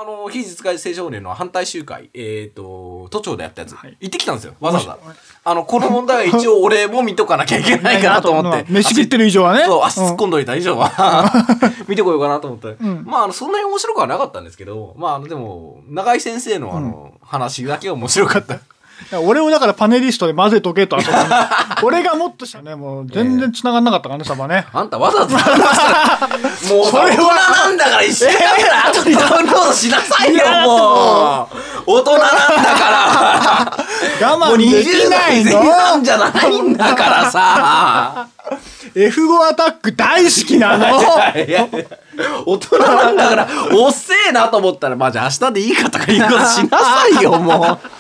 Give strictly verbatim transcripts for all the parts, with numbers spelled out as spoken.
あの、非実在青少年の反対集会、えっ、ー、と、都庁でやったやつ、はい、行ってきたんですよ、わざわざ。あの、この問題は一応俺も見とかなきゃいけないかなと思って。 飯食ってる以上はね。 そう、足突っ込んどいた以上は、見てこようかなと思って。うん、まあ、あの、そんなに面白くはなかったんですけど、まあ、あの、でも、永井先生のあの、うん、話だけは面白かった。 俺をだからパネリストで混ぜとけとあそこに俺がもっとしたね、もう全然繋がんなかったからね、サバね。 あんたわざわざもうそれはなんだから一週間ぐらい後にダウンロードしなさいよ、もう大人なんだから我慢できないのもうにじゅうだいぜん半じゃないんだからさエフご アタック大好きなのいやいや大人なんだからおっせえなと思ったら、まあじゃあ明日でいいかとか言うことしなさいよ、もう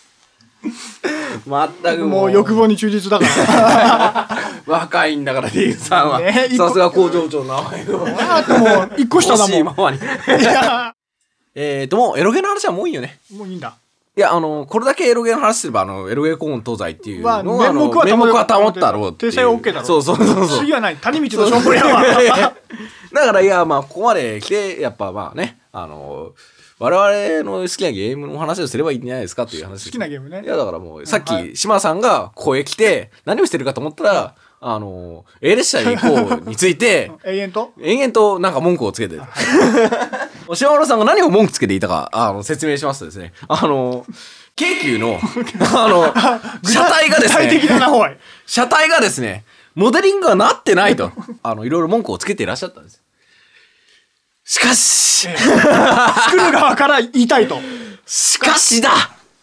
まったくもう欲望に忠実だから若いんだから D さんは、ね、さすが工場長の名前をあともう一個下だもんママにえーともうエロゲの話はもういいよね。 もういいんだ。 いやあのこれだけエロゲの話すればあのエロゲコーン東西っていうのは、まあ、 面目は面目は保ったろうっていう訂正は OK だろ。 そうそうそうそう次はない谷道のションボリアはだからいやまあここまで来てやっぱまあねあの我々の好きなゲームの話をすればいいんじゃないですかっていう話。 好きなゲームね。 いやだからもうさっき島さんが声来て何をしてるかと思ったらあの A 列車に行こうについて永遠と延々となんか文句をつけてる島村さんが何を文句つけていたかあの説明しますとですね、あの京急のあの車体がですね具体的だなおい車体がですねモデリングがなってないとあのいろいろ文句をつけていらっしゃったんです。しかし、ええ、 作る側から言いたいと。 しかしだ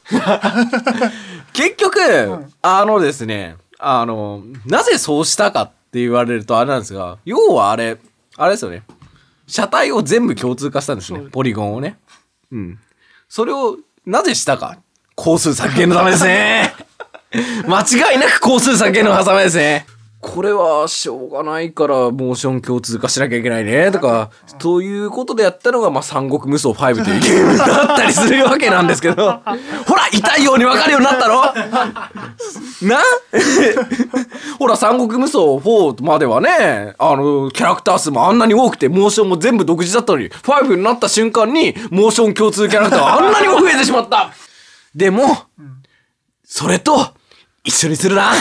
結局、うん、あのですね、あの、なぜそうしたかって言われるとあれなんですが、要はあれ、あれですよね。車体を全部共通化したんですね。ポリゴンをね。うん。それをなぜしたか。工数削減のためですね。間違いなく工数削減のためですね。これはしょうがないからモーション共通化しなきゃいけないねとかということでやったのが、まあ、三国無双ファイブというゲームだったりするわけなんですけどほら痛いように分かるようになったろなほら三国無双フォーまではねあのキャラクター数もあんなに多くてモーションも全部独自だったのにファイブになった瞬間にモーション共通キャラクターがあんなにも増えてしまったでも、うん、それと一緒にするな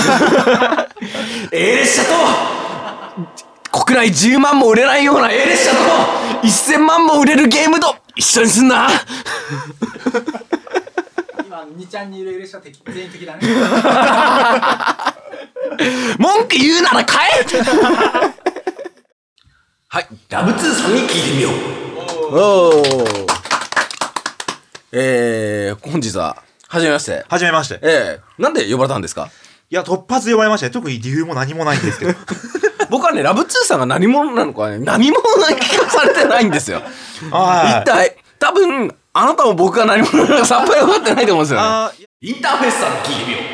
A 列車と国内じゅうまんも売れないような A 列車とせんまんも売れるゲームと一緒にすんな今にちゃんにいる A 列車的全員的だね文句言うなら買えはいラブツーさんに聞いてみよう。おーえー、本日ははじめまして。 はじめまして。 ええー、なんで呼ばれたんですか？ いや、突発で呼ばれましたね。特に理由も何もないんですけど。 僕はね、ラブツーさんが何者なのかね、何者な気がされてないんですよ。一体、多分、あなたも僕が何者なのかさっぱり分かってないと思うんですよね。インターフェースさんの聞いてみよう。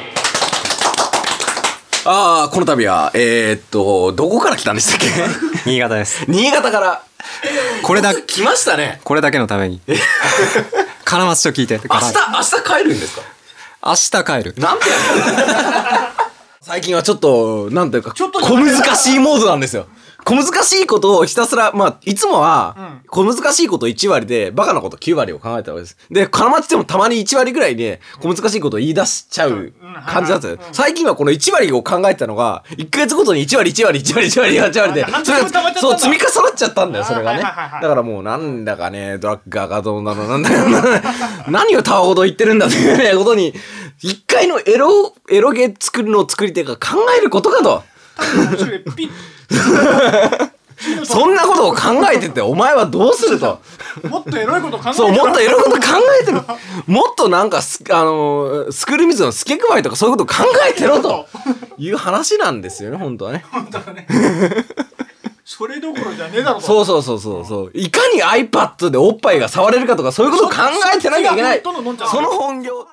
ああ、この度は、えー、っと、どこから来たんでしたっけ？ 新潟です。 新潟から。 これだ、 来ましたね。 これだけのために。金松と聞いて。 明日、明日帰るんですか？ 明日帰る。 なんてやる最近はちょっと、なんというか、小難しいモードなんですよ。小難しいことをひたすら、まあ、いつもは、小難しいこといち割で、バカなこときゅう割を考えたわけです。で、金町でもたまにいち割ぐらいで、小難しいことを言い出しちゃう感じだったんですよ。最近はこのいち割を考えてたのが、いっかげつごとにいち割、いち割、いち割、いち割、いち割で、それが、そう、積み重なっちゃったんだよ、それがね。だからもう、なんだかね、ドラッガーがどうなの、なんだか、何をたわごと言ってるんだというね、ことに、一回のエロ、エロゲ作るのを作り手が考えることかと。そんなことを考えててお前はどうすると。 もっとエロいこと考えてる。 そうもっとエロいこと考えてる。もっとなんかスあのスクール水の付け加えとかそういうこと考えてろという話なんですよね本当はね。 本当はね。それどころじゃねえだろと。 そうそうそうそうそう。いかに iPad でおっぱいが触れるかとかそういうことを考えてなきゃいけない。その本業。